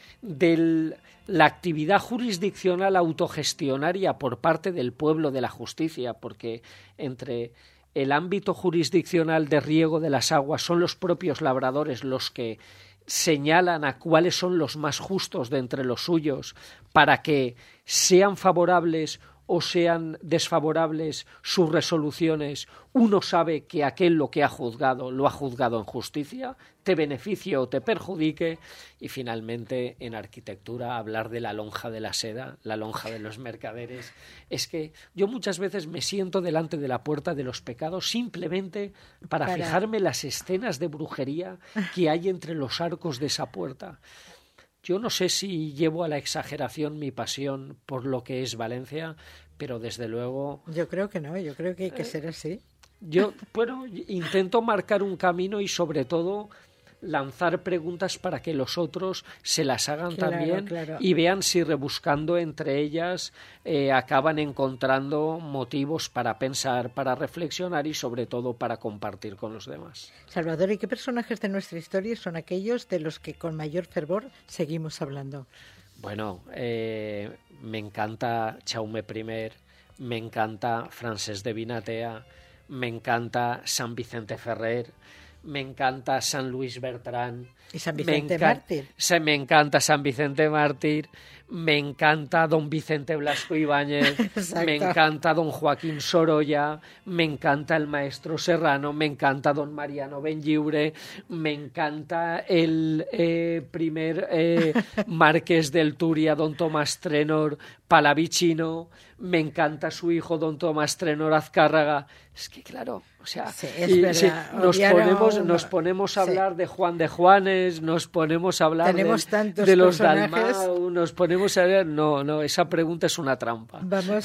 De la actividad jurisdiccional autogestionaria por parte del pueblo de la justicia, porque entre el ámbito jurisdiccional de riego de las aguas son los propios labradores los que señalan a cuáles son los más justos de entre los suyos para que sean favorables o sean desfavorables sus resoluciones, uno sabe que aquel lo que ha juzgado lo ha juzgado en justicia, te beneficie o te perjudique. Y finalmente, en arquitectura, hablar de la lonja de la seda, la lonja de los mercaderes. Es que yo muchas veces me siento delante de la puerta de los pecados simplemente para fijarme las escenas de brujería que hay entre los arcos de esa puerta. Yo no sé si llevo a la exageración mi pasión por lo que es Valencia, pero desde luego... Yo creo que no, yo creo que hay que ser así. Yo, bueno, intento marcar un camino y sobre todo lanzar preguntas para que los otros se las hagan también y vean si rebuscando entre ellas acaban encontrando motivos para pensar, para reflexionar y sobre todo para compartir con los demás. Salvador, ¿y qué personajes de nuestra historia son aquellos de los que con mayor fervor seguimos hablando? Bueno, me encanta Jaume I, me encanta Francesc de Vinatea, me encanta San Vicente Ferrer, me encanta San Luis Bertrán. ¿Y San Vicente Mártir? Me encanta San Vicente Mártir, me encanta don Vicente Blasco Ibáñez, me encanta don Joaquín Sorolla, me encanta el maestro Serrano, me encanta don Mariano Benlliure, me encanta el primer marqués del Turia, don Tomás Trenor Palavicino, me encanta su hijo don Tomás Trenor Azcárraga. Es que claro, o sea, sí, es verdad. Nos ponemos a hablar de Juan de Juanes, nos ponemos a hablar de los Dalmau, nos ponemos a ver... No, esa pregunta es una trampa.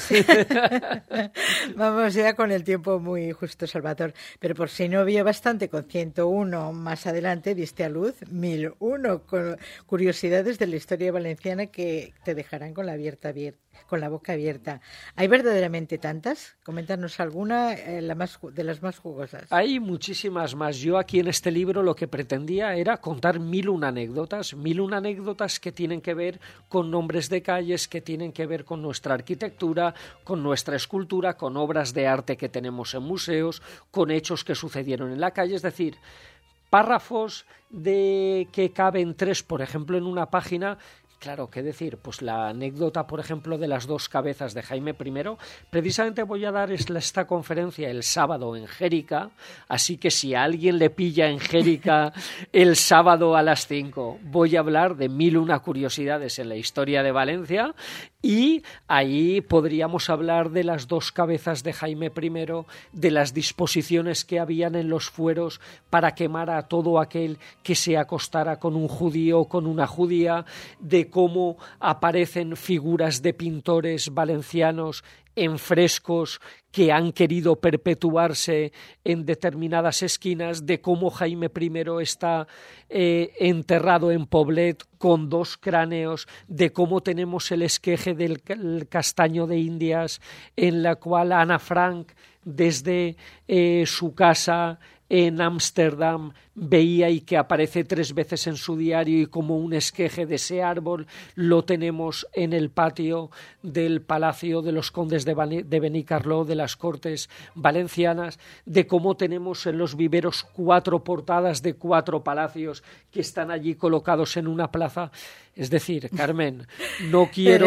Vamos ya con el tiempo muy justo, Salvador. Pero por si no había bastante, con 101 más adelante diste a luz 1001 con curiosidades de la historia valenciana que te dejarán con la boca abierta. ¿Hay verdaderamente tantas? Coméntanos alguna de las más jugosas. Hay muchísimas más. Yo aquí en este libro lo que pretendía era contar 1001 anécdotas que tienen que ver con nombres de calles, que tienen que ver con nuestra arquitectura, con nuestra escultura, con obras de arte que tenemos en museos, con hechos que sucedieron en la calle, es decir, párrafos de que caben 3, por ejemplo, en una página, Claro, ¿qué decir? Pues la anécdota, por ejemplo, de las 2 cabezas de Jaime I, precisamente voy a dar esta conferencia el sábado en Jérica, así que si a alguien le pilla en Jérica el sábado a las 5, voy a hablar de 1001 curiosidades en la historia de Valencia, y ahí podríamos hablar de las 2 cabezas de Jaime I, de las disposiciones que habían en los fueros para quemar a todo aquel que se acostara con un judío o con una judía, de cómo aparecen figuras de pintores valencianos en frescos que han querido perpetuarse en determinadas esquinas, de cómo Jaime I está enterrado en Poblet con 2 cráneos, de cómo tenemos el esqueje del castaño de Indias, en la cual Ana Frank, desde su casa en Ámsterdam, veía, y que aparece 3 veces en su diario, y como un esqueje de ese árbol lo tenemos en el patio del Palacio de los Condes de Benicarló, de las Cortes Valencianas, de cómo tenemos en los viveros 4 portadas de 4 palacios que están allí colocados en una plaza. Es decir, Carmen, no quiero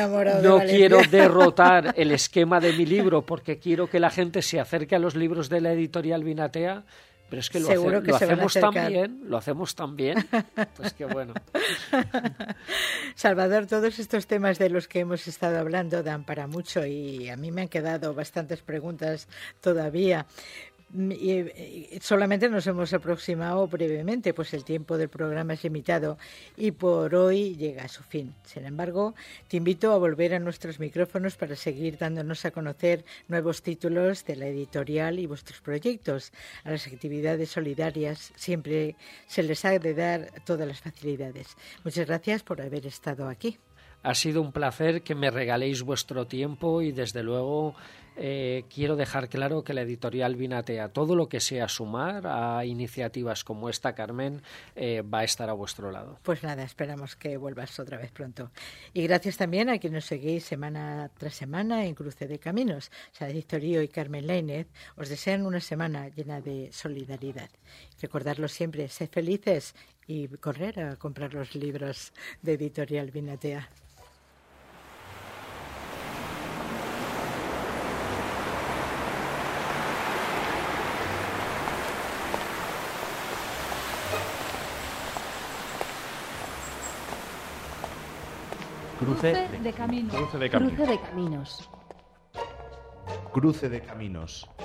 derrotar el esquema de mi libro, porque quiero que la gente se acerque a los libros de la editorial Vinatea, pero es que lo hacemos tan bien, pues que bueno. Salvador, todos estos temas de los que hemos estado hablando dan para mucho, y a mí me han quedado bastantes preguntas todavía. Y solamente nos hemos aproximado brevemente, pues el tiempo del programa es limitado y por hoy llega a su fin. Sin embargo, te invito a volver a nuestros micrófonos para seguir dándonos a conocer nuevos títulos de la editorial y vuestros proyectos. A las actividades solidarias siempre se les ha de dar todas las facilidades. Muchas gracias por haber estado aquí. Ha sido un placer que me regaléis vuestro tiempo, y desde luego quiero dejar claro que la editorial Vinatea, todo lo que sea sumar a iniciativas como esta, Carmen, va a estar a vuestro lado. Pues nada, esperamos que vuelvas otra vez pronto. Y gracias también a quienes nos seguís semana tras semana en Cruce de Caminos. Sadik Torío y Carmen Lainez os desean una semana llena de solidaridad. Recordarlo siempre, sed felices y correr a comprar los libros de editorial Vinatea. Cruce de caminos. Cruce de caminos. Cruce de caminos. Cruce de caminos.